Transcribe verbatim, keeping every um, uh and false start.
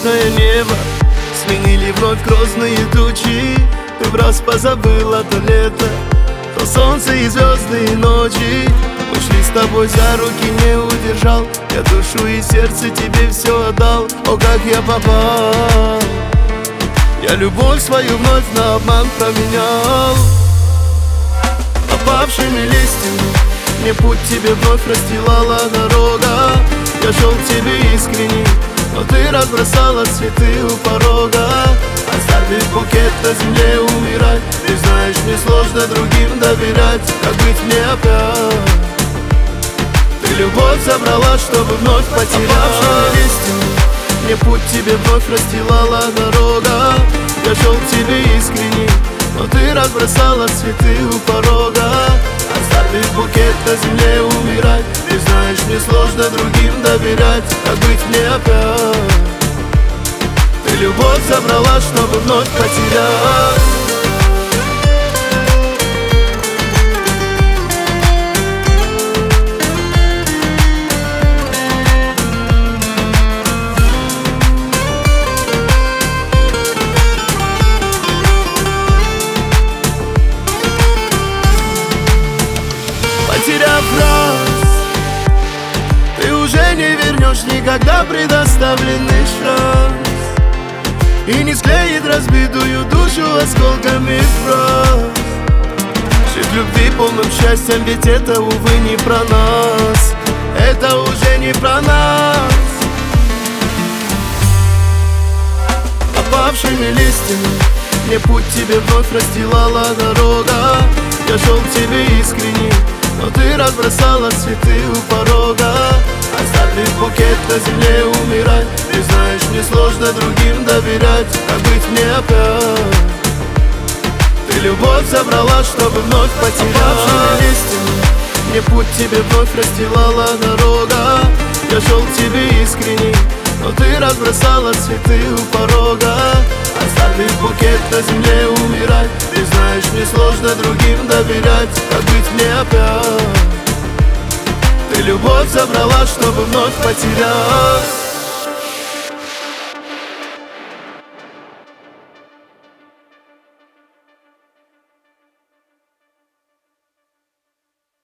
ясное небо сменили вновь грозные тучи. Ты враз позабыла то лето, то солнце и звездные ночи. Мы шли с тобой за руки, не удержал. Я душу и сердце тебе все отдал. О, как я попал! Я любовь свою вновь на обман променял. Опавшими листьями мне путь тебе вновь расстилала дорога. Я шел к тебе искренне, но ты разбросала цветы у порога. Оставив букет на земле умирать. Ты знаешь, мне сложно другим доверять. Как быть мне опять? Ты любовь забрала, чтобы вновь потерять. Опавшими листьями мне путь тебе вновь расстилала дорога. Я шел к тебе искренне, но ты разбросала цветы у порога. Оставив букет на земле умирать. Ты знаешь, мне сложно другим доверять. Как быть мне опять? Ты любовь забрала, чтобы вновь потерять. Потеряв раз, ты уже не вернешь никогда предоставленный шанс. И не склеит разбитую душу осколками фраз. Жить любви полным счастьем, ведь это, увы, не про нас. Это уже не про нас. Опавшими листьями мне путь тебе вновь расстилала дорога. Я шел к тебе искренне, но ты разбросала цветы у порога. Оставив букет на земле умирать. Ты знаешь, мне сложно другим доверять. Как быть мне опять? Ты любовь забрала, чтобы вновь потерять. Опавшими листьями мне путь тебе вновь расстилала дорога. Я шел к тебе искренне, но ты разбросала цветы у порога. Оставив букет на земле умирать. Ты знаешь, мне сложно другим доверять. Как быть мне опять? Ты любовь забрала, чтобы вновь потерять.